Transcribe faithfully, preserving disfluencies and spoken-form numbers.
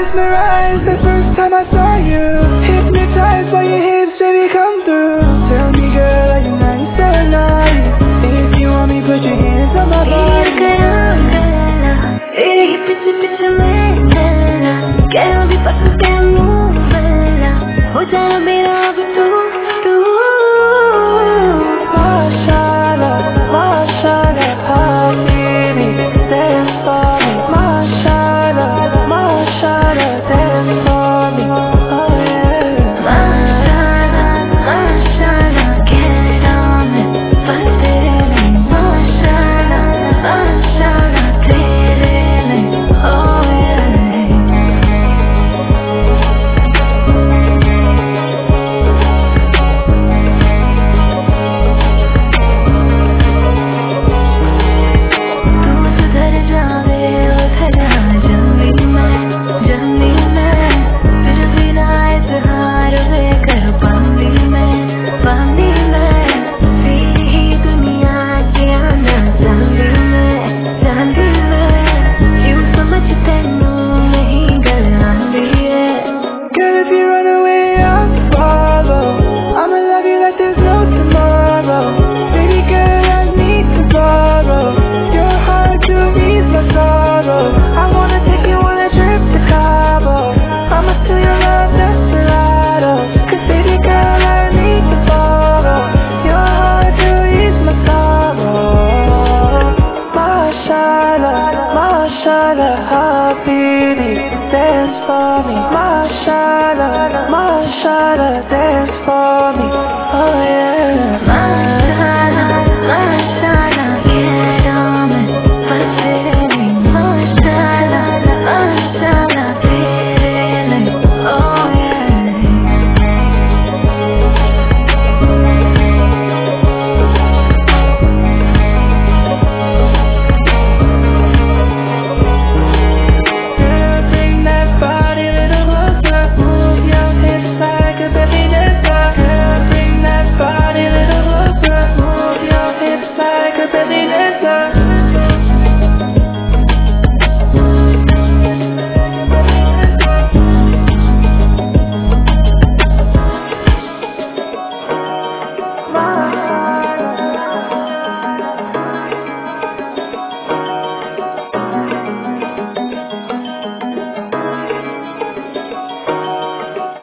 mesmerized the first time I saw you. Hypnotized by your hips, baby, come through. Tell me, girl, are you nice or naughty? If you want me, put your hands on my body. Eres pichi pichi mera. Quiero mi paso que nubela. Ho jana mera ab tu tu. Mashallah, mashallah, habibi, dance for me. Mashallah, mashallah, dance for me. Oh yeah. Mashallah, mashallah, get it on me. Bust it in me. Mashallah, mashallah, get it in me. Oh yeah. तू सुधर जावे उधरा जल्दी मैं जल्दी मैं फिर भी ना इजहार वे कर पाऊंगी मैं पाऊंगी मैं तेरी ही दुनिया के आना जानती मैं जानती मैं क्यों समझ तेनू नहीं गल आंदी है. Girl, if you run away, I'll follow. I'ma love you like there's no tomorrow. Baby girl, I need to borrow your heart to ease my sorrow. I wanna take you on a trip to Cabo. I'ma steal your love, desperado. Cause baby girl, I need to borrow your heart to ease my sorrow. Mashallah, mashallah, habibi, dance for me. Mashallah, mashallah, dance for me.